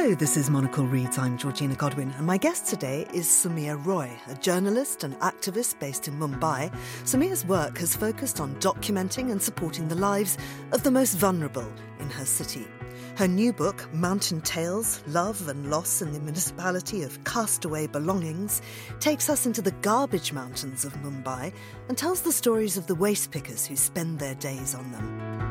Hello, this is Monocle Reads. I'm Georgina Godwin, and my guest today is Soumya Roy, a journalist and activist based in Mumbai. Soumya's work has focused on documenting and supporting the lives of the most vulnerable in her city. Her new book, Mountain Tales, Love and Loss in the Municipality of Castaway Belongings, takes us into the garbage mountains of Mumbai and tells the stories of the waste pickers who spend their days on them.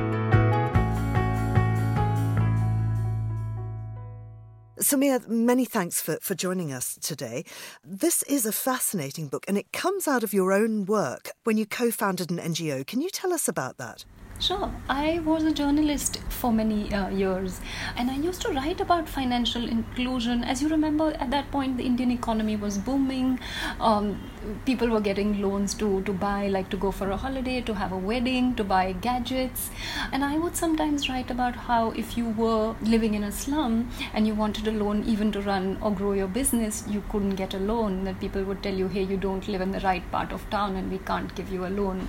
Soumya, many thanks for joining us today. This is a fascinating book, and it comes out of your own work when you co-founded an NGO. Can you tell us about that? Sure. I was a journalist for many years, and I used to write about financial inclusion. As you remember, at that point, the Indian economy was booming. People were getting loans to buy, like to go for a holiday, to have a wedding, to buy gadgets. And I would sometimes write about how if you were living in a slum and you wanted a loan even to run or grow your business, you couldn't get a loan. That people would tell you, hey, you don't live in the right part of town and we can't give you a loan.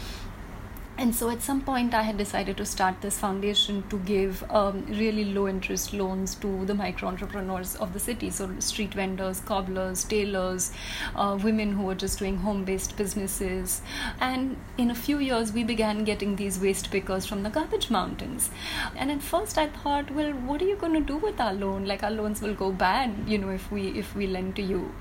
And so at some point I had decided to start this foundation to give really low interest loans to the micro entrepreneurs of the city. So street vendors, cobblers, tailors, women who were just doing home-based businesses. And in a few years we began getting these waste pickers from the garbage mountains. And at first I thought, well, what are you going to do with our loan? Like, our loans will go bad, if we lend to you.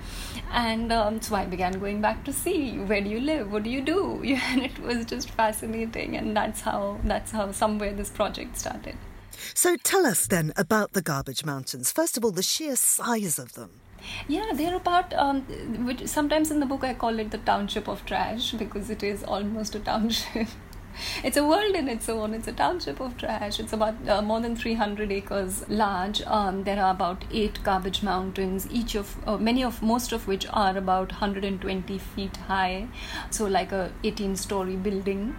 And so I began going back to see, where do you live? What do you do? And it was just fascinating. And that's how somewhere this project started. So tell us then about the garbage mountains. First of all, the sheer size of them. Yeah, they're about, which sometimes in the book I call it the township of trash, because it is almost a township. It's a world in its own. It's a township of trash. It's about more than 300 acres large. There are about 8 garbage mountains, most of which are about 120 feet high. So like a 18-story building,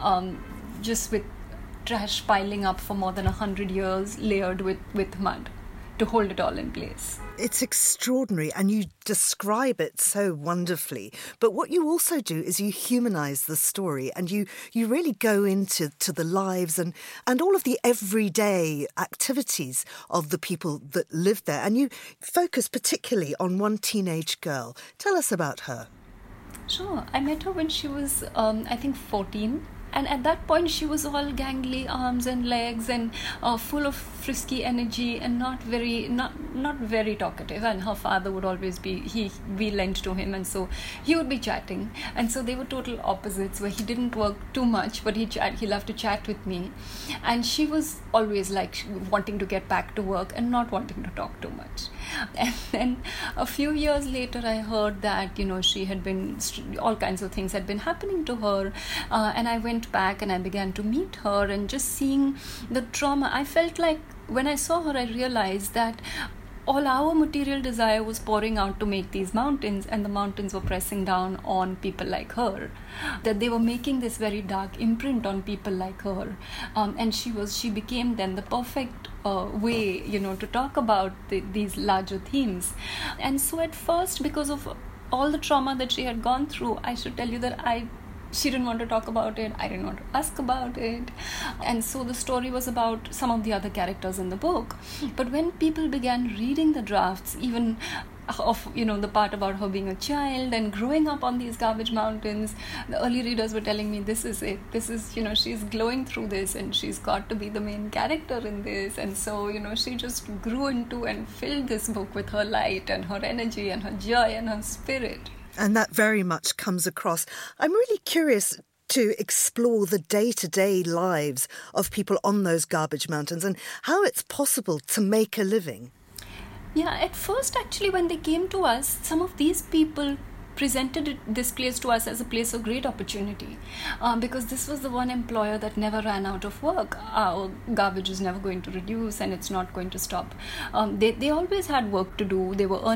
just with trash piling up for more than 100 years, layered with mud to hold it all in place. It's extraordinary, and you describe it so wonderfully. But what you also do is you humanise the story, and you really go into the lives and all of the everyday activities of the people that live there. And you focus particularly on one teenage girl. Tell us about her. Sure. I met her when she was, I think, 14. And at that point, she was all gangly arms and legs and full of frisky energy and not very talkative. And her father would always be lent to him, and so he would be chatting. And so they were total opposites, where he didn't work too much, but he loved to chat with me. And she was always like wanting to get back to work and not wanting to talk too much. And then a few years later, I heard that, she had been, all kinds of things had been happening to her. And I went back and I began to meet her, and just seeing the trauma, I felt like when I saw her, I realized that all our material desire was pouring out to make these mountains, and the mountains were pressing down on people like her. That they were making this very dark imprint on people like her. And she became then the perfect way, to talk about these larger themes. And so at first, because of all the trauma that she had gone through, I should tell you that she didn't want to talk about it. I didn't want to ask about it. And so the story was about some of the other characters in the book. But when people began reading the drafts, even of, the part about her being a child and growing up on these garbage mountains, the early readers were telling me, this is it. This is, she's glowing through this, and she's got to be the main character in this. And so, she just grew into and filled this book with her light and her energy and her joy and her spirit. And that very much comes across. I'm really curious to explore the day-to-day lives of people on those garbage mountains and how it's possible to make a living. Yeah, at first, actually, when they came to us, some of these people presented this place to us as a place of great opportunity, because this was the one employer that never ran out of work. Our garbage is never going to reduce, and it's not going to stop. They always had work to do. They were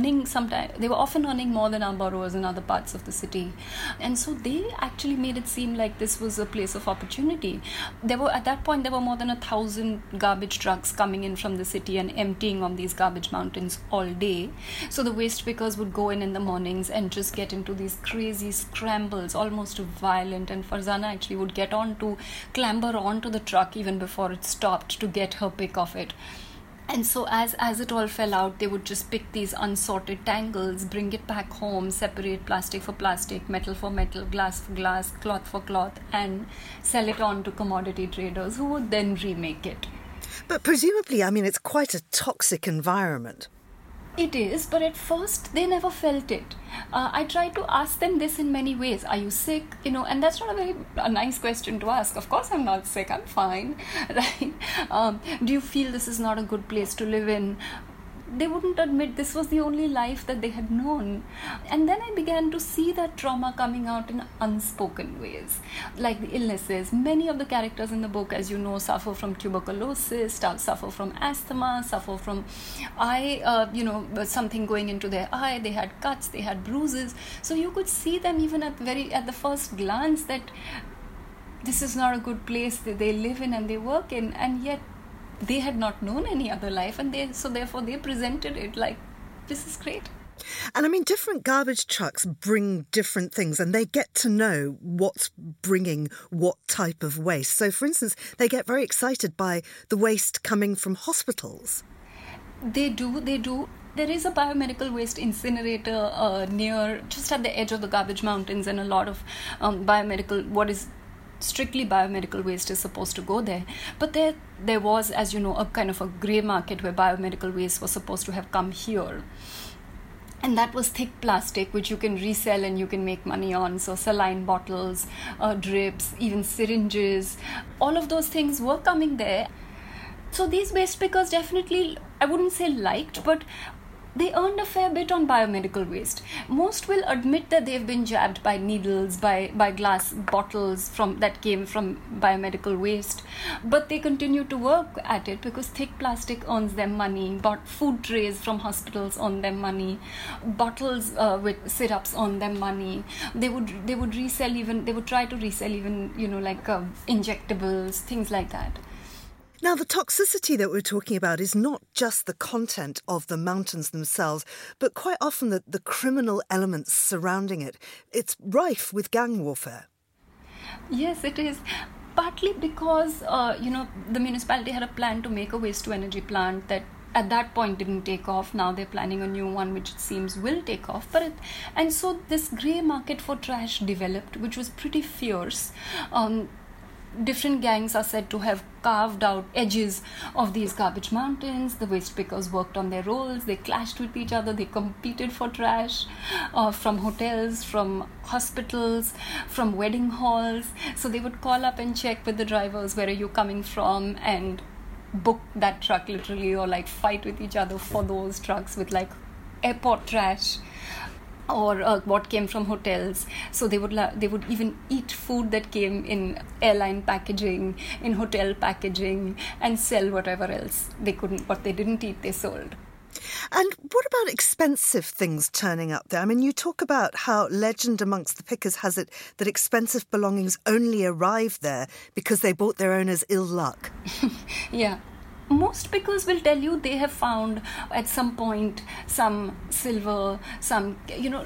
often earning more than our borrowers in other parts of the city, and so they actually made it seem like this was a place of opportunity. At that point there were more than 1,000 garbage trucks coming in from the city and emptying on these garbage mountains all day. So the waste pickers would go in the mornings and just get into these crazy scrambles, almost violent, and Farzana actually would clamber onto the truck even before it stopped to get her pick of it. And so as it all fell out, they would just pick these unsorted tangles, bring it back home, separate plastic for plastic, metal for metal, glass for glass, cloth for cloth, and sell it on to commodity traders who would then remake it. But presumably, I mean, it's quite a toxic environment. It is, but at first they never felt it. I tried to ask them this in many ways. Are you sick? And that's not a nice question to ask. Of course I'm not sick. I'm fine, right? Do you feel this is not a good place to live in? They wouldn't admit this was the only life that they had known. And then I began to see that trauma coming out in unspoken ways, like the illnesses. Many of the characters in the book, as you know, suffer from tuberculosis, suffer from asthma, suffer from something going into their eye. They had cuts, they had bruises. So you could see them even at the first glance that this is not a good place that they live in and they work in, and yet they had not known any other life, and therefore they presented it like, this is great. And I mean, different garbage trucks bring different things, and they get to know what's bringing what type of waste. So, for instance, they get very excited by the waste coming from hospitals. They do. There is a biomedical waste incinerator just at the edge of the garbage mountains, and a lot of what is strictly biomedical waste is supposed to go there. But there was, as you know, a kind of a grey market where biomedical waste was supposed to have come here. And that was thick plastic, which you can resell and you can make money on. So saline bottles, drips, even syringes, all of those things were coming there. So these waste pickers definitely, I wouldn't say liked, but they earned a fair bit on biomedical waste. Most will admit that they've been jabbed by needles, by glass bottles that came from biomedical waste. But they continue to work at it because thick plastic earns them money. Food trays from hospitals earn them money. Bottles with syrups earn them money. They would try to resell even, injectables, things like that. Now, the toxicity that we're talking about is not just the content of the mountains themselves, but quite often the criminal elements surrounding it. It's rife with gang warfare. Yes, it is. Partly because, the municipality had a plan to make a waste-to-energy plant that at that point didn't take off. Now they're planning a new one, which it seems will take off. And so this grey market for trash developed, which was pretty fierce. Different gangs are said to have carved out edges of these garbage mountains. The waste pickers worked on their roles. They clashed with each other. They competed for trash from hotels, from hospitals, from wedding halls. So they would call up and check with the drivers, where are you coming from, and book that truck literally, or like fight with each other for those trucks with like airport trash. Or what came from hotels. So they would even eat food that came in airline packaging, in hotel packaging, and sell whatever else they couldn't. What they didn't eat, they sold. And what about expensive things turning up there? I mean, you talk about how legend amongst the pickers has it that expensive belongings only arrive there because they brought their owners ill luck. Yeah. Most pickers will tell you they have found at some point some silver, some,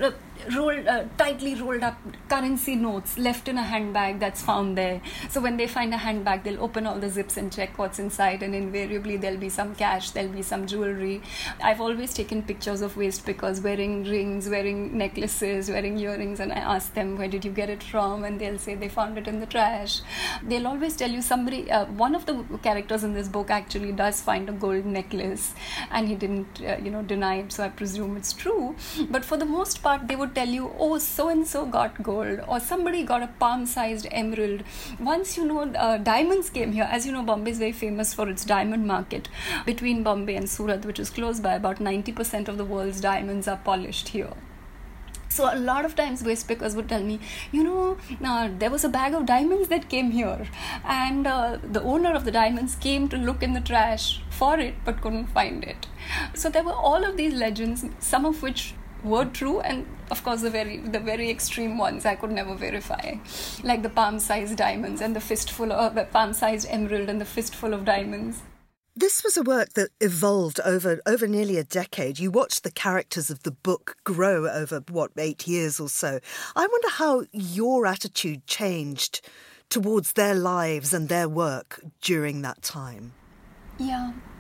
tightly rolled up currency notes left in a handbag that's found there. So when they find a handbag, they'll open all the zips and check what's inside, and invariably there'll be some cash, there'll be some jewelry. I've always taken pictures of waste pickers wearing rings, wearing necklaces, wearing earrings, and I ask them, where did you get it from? And they'll say they found it in the trash. They'll always tell you one of the characters in this book actually does find a gold necklace, and he didn't deny it, so I presume it's true. But for the most part, they would tell you, oh, so and so got gold, or somebody got a palm-sized emerald. Once diamonds came here. As you know, Bombay is very famous for its diamond market. Between Bombay and Surat, which is close by, about 90% of the world's diamonds are polished here. So a lot of times waste pickers would tell me, there was a bag of diamonds that came here, and the owner of the diamonds came to look in the trash for it but couldn't find it. So there were all of these legends, some of which were true, and of course the very extreme ones I could never verify, like the palm-sized diamonds and the palm-sized emerald and the fistful of diamonds. This was a work that evolved over nearly a decade. You watched the characters of the book grow over, 8 years or so. I wonder how your attitude changed towards their lives and their work during that time. Yeah.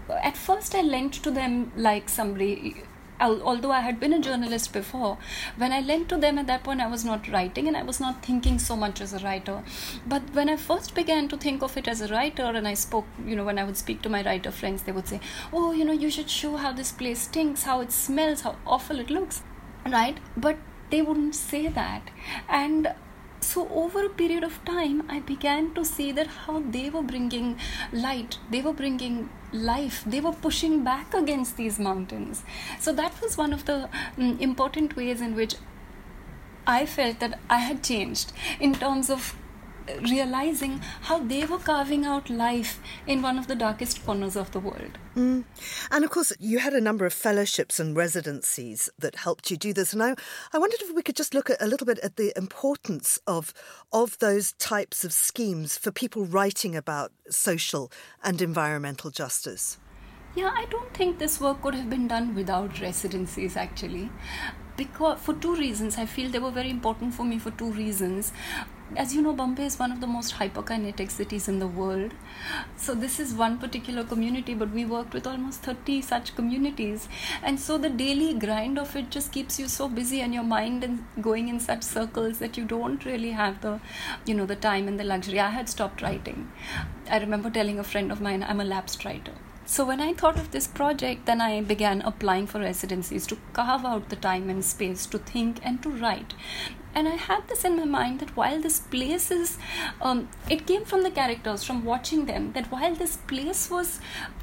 at first I lent to them like somebody, although I had been a journalist before. When I lent to them at that point, I was not writing and I was not thinking so much as a writer. But when I first began to think of it as a writer, and I spoke, when I would speak to my writer friends, they would say, oh, you should show how this place stinks, how it smells, how awful it looks, right? But they wouldn't say that. And so over a period of time, I began to see that how they were bringing light, they were bringing life, they were pushing back against these mountains. So that was one of the important ways in which I felt that I had changed, in terms of realizing how they were carving out life in one of the darkest corners of the world. And of course, you had a number of fellowships and residencies that helped you do this. And I wondered if we could just look at a little bit at the importance of those types of schemes for people writing about social and environmental justice. Yeah, I don't think this work could have been done without residencies, actually. Because for two reasons. I feel they were very important for me for two reasons. As you know, Bombay is one of the most hyperkinetic cities in the world. So this is one particular community, but we worked with almost 30 such communities. And so the daily grind of it just keeps you so busy, and your mind and going in such circles that you don't really have the, the time and the luxury. I had stopped writing. I remember telling a friend of mine, I'm a lapsed writer. So when I thought of this project, then I began applying for residencies to carve out the time and space to think and to write. And I had this in my mind that while this place is, it came from the characters, from watching them, that while this place was,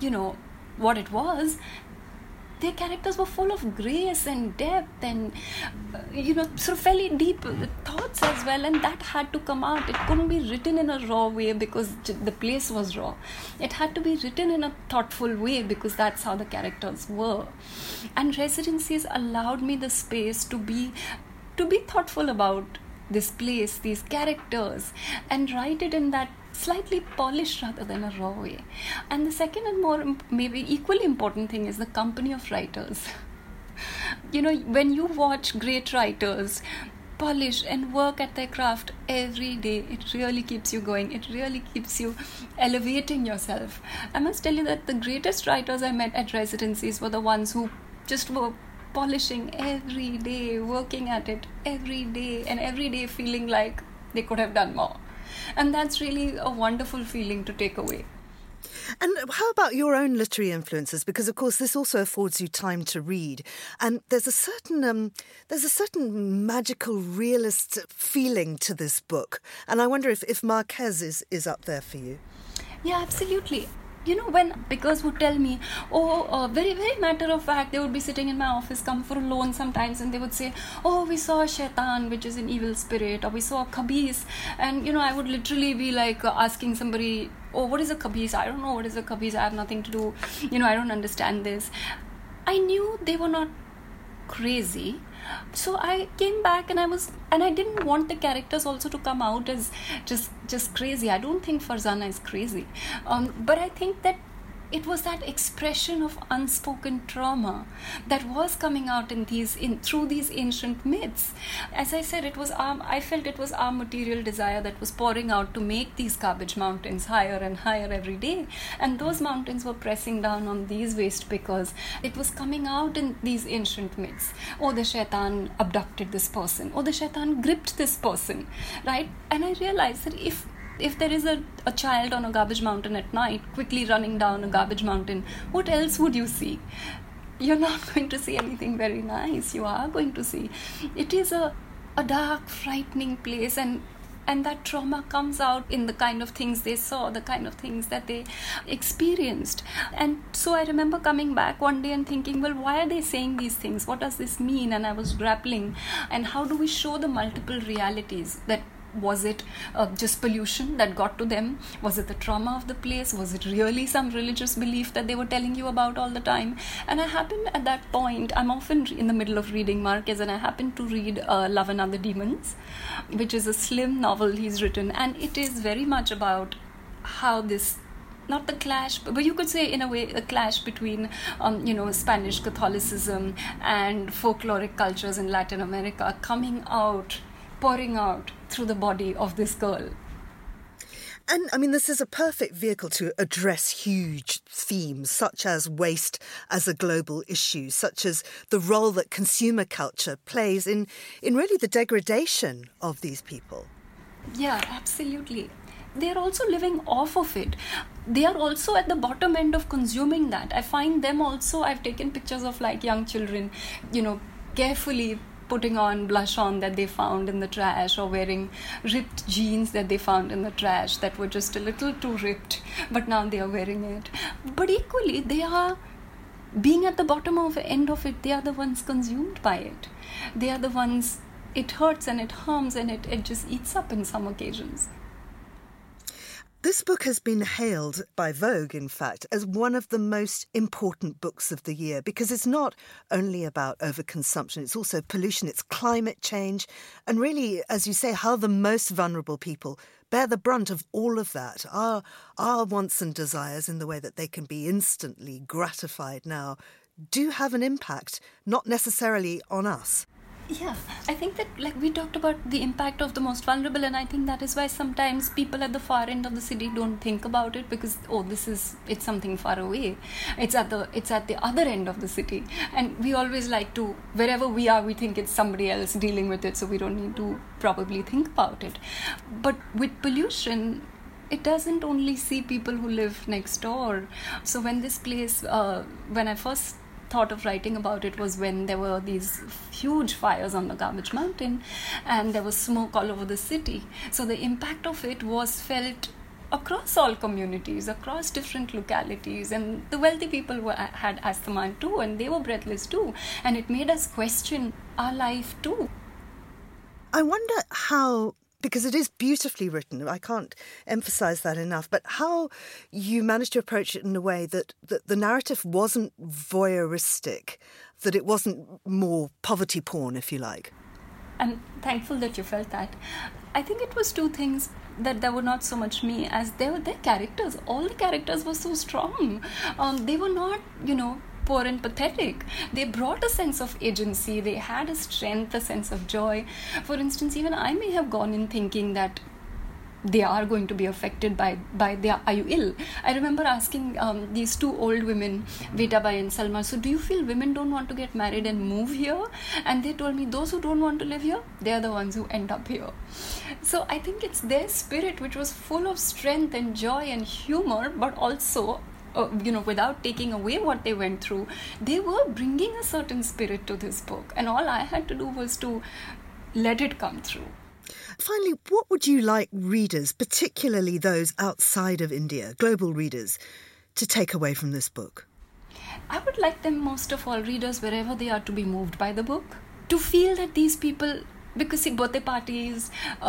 what it was, their characters were full of grace and depth and, sort of fairly deep thoughts as well. And that had to come out. It couldn't be written in a raw way because the place was raw. It had to be written in a thoughtful way because that's how the characters were. And residencies allowed me the space to be thoughtful about this place, these characters, and write it in that slightly polished rather than a raw way. And the second and more maybe equally important thing is the company of writers. When you watch great writers polish and work at their craft every day, it really keeps you going. It really keeps you elevating yourself. I must tell you that the greatest writers I met at residencies were the ones who just were polishing every day, working at it every day, and every day feeling like they could have done more. And that's really a wonderful feeling to take away. And how about your own literary influences? Because, of course, this also affords you time to read. And there's a certain magical realist feeling to this book. And I wonder if Marquez is up there for you. Yeah, absolutely. When pickers would tell me, very, very matter of fact, they would be sitting in my office, come for a loan sometimes, and they would say, we saw a shaitan, which is an evil spirit, or we saw a khabis. And, I would literally be like asking somebody, what is a khabis? I don't know what is a khabis. I have nothing to do. I don't understand this. I knew they were not crazy. So I came back and I didn't want the characters also to come out as just crazy. I don't think Farzana is crazy. But I think that it was that expression of unspoken trauma that was coming out through these ancient myths. As I said, I felt it was our material desire that was pouring out to make these garbage mountains higher and higher every day. And those mountains were pressing down on these waste pickers. It was coming out in these ancient myths. The shaitan abducted this person. The shaitan gripped this person, right? And I realized that if there is a child on a garbage mountain at night, quickly running down a garbage mountain, what else would you see? You're not going to see anything very nice. You are going to see. It is a dark, frightening place, and that trauma comes out in the kind of things they saw, the kind of things that they experienced. And so I remember coming back one day and thinking, well, why are they saying these things? What does this mean? And I was grappling. And how do we show the multiple realities? Was it just pollution that got to them? Was it the trauma of the place? Was it really some religious belief that they were telling you about all the time? And I happened at that point, I'm often in the middle of reading Marquez, and I happened to read Love and Other Demons, which is a slim novel he's written. And it is very much about how this, not the clash, but you could say in a way a clash between Spanish Catholicism and folkloric cultures in Latin America pouring out through the body of this girl. And I mean, this is a perfect vehicle to address huge themes such as waste as a global issue, such as the role that consumer culture plays in really the degradation of these people. Yeah, absolutely. They are also living off of it. They are also at the bottom end of consuming that. I find them also, I've taken pictures of like young children, carefully putting on blush on that they found in the trash, or wearing ripped jeans that they found in the trash that were just a little too ripped, but now they are wearing it. But equally, they are being at the bottom of the end of it. They are the ones consumed by it. They are the ones it hurts and it harms and it just eats up in some occasions. This book has been hailed by Vogue, in fact, as one of the most important books of the year, because it's not only about overconsumption, it's also pollution, it's climate change, and really, as you say, how the most vulnerable people bear the brunt of all of that. Our wants and desires, in the way that they can be instantly gratified now, do have an impact, not necessarily on us. Yeah, I think that we talked about the impact of the most vulnerable, and I think that is why sometimes people at the far end of the city don't think about it, because it's something far away. It's at the other end of the city, and we always like to, wherever we are, we think it's somebody else dealing with it, so we don't need to probably think about it. But with pollution, it doesn't only see people who live next door. So when this place, when I first thought of writing about it, was when there were these huge fires on the Garbage Mountain and there was smoke all over the city. So the impact of it was felt across all communities, across different localities, and the wealthy people had asthma too, and they were breathless too, and it made us question our life too. I wonder how, because it is beautifully written, I can't emphasise that enough, but how you managed to approach it in a way that the narrative wasn't voyeuristic, that it wasn't more poverty porn, if you like. I'm thankful that you felt that. I think it was two things that were not so much me as they were their characters. All the characters were so strong. They were not, poor and pathetic. They brought a sense of agency. They had a strength, a sense of joy. For instance, even I may have gone in thinking that they are going to be affected by their, are you ill? I remember asking these two old women, Vitabai and Salma, so do you feel women don't want to get married and move here? And they told me those who don't want to live here, they are the ones who end up here. So I think it's their spirit which was full of strength and joy and humor, but also without taking away what they went through, they were bringing a certain spirit to this book. And all I had to do was to let it come through. Finally, what would you like readers, particularly those outside of India, global readers, to take away from this book? I would like them, most of all, readers, wherever they are, to be moved by the book, to feel that these people, because see, birthday parties,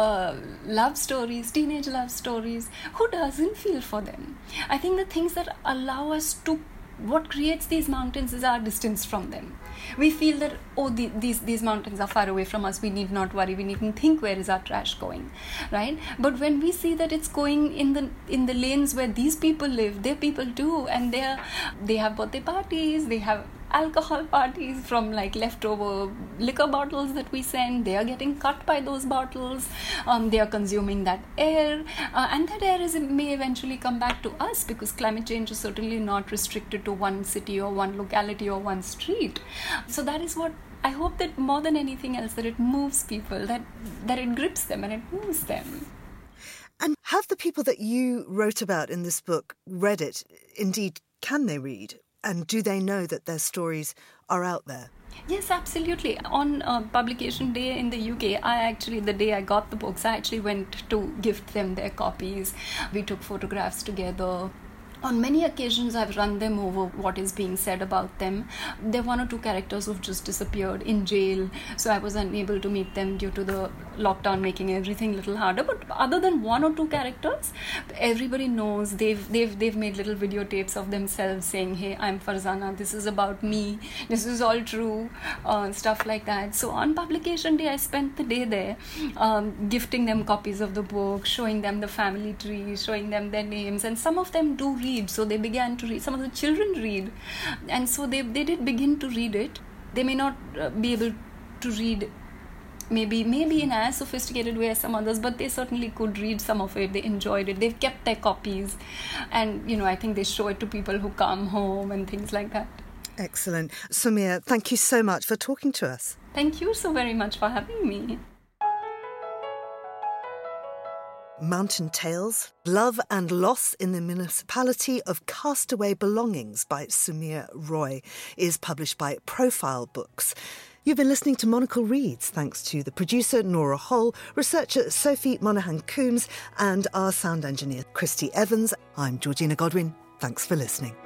love stories, teenage love stories, who doesn't feel for them? I think the things that allow us to, what creates these mountains is our distance from them. We feel that, these mountains are far away from us, we need not worry, we needn't think where is our trash going, right? But when we see that it's going in the lanes where these people live, their people too, and they have birthday parties, they have alcohol parties from leftover liquor bottles that we send. They are getting cut by those bottles. They are consuming that air, and that air may eventually come back to us, because climate change is certainly not restricted to one city or one locality or one street. So that is what I hope, that more than anything else, that it moves people, that it grips them and it moves them. And have the people that you wrote about in this book read it? Indeed, can they read? And do they know that their stories are out there? Yes, absolutely. On publication day in the UK, the day I got the books, I actually went to gift them their copies. We took photographs together. On many occasions, I've run them over what is being said about them. There are one or two characters who've just disappeared in jail, so I was unable to meet them due to the lockdown making everything a little harder. But other than one or two characters, everybody knows. They've made little videotapes of themselves saying, "Hey, I'm Farzana. This is about me. This is all true," stuff like that. So on publication day, I spent the day there, gifting them copies of the book, showing them the family tree, showing them their names, and some of them do read. So they began to read. Some of the children read, and so they did begin to read it. They may not be able to read maybe in as sophisticated way as some others, but they certainly could read some of it. They enjoyed it. They've kept their copies, and I think they show it to people who come home and things like that. Excellent. Soumya, thank you so much for talking to us. Thank you so very much for having me. Mountain Tales, Love and Loss in the Municipality of Castaway Belongings by Soumya Roy is published by Profile Books. You've been listening to Monocle Reads, thanks to the producer Nora Hull, researcher Sophie Monaghan-Coombs and our sound engineer Christy Evans. I'm Georgina Godwin. Thanks for listening.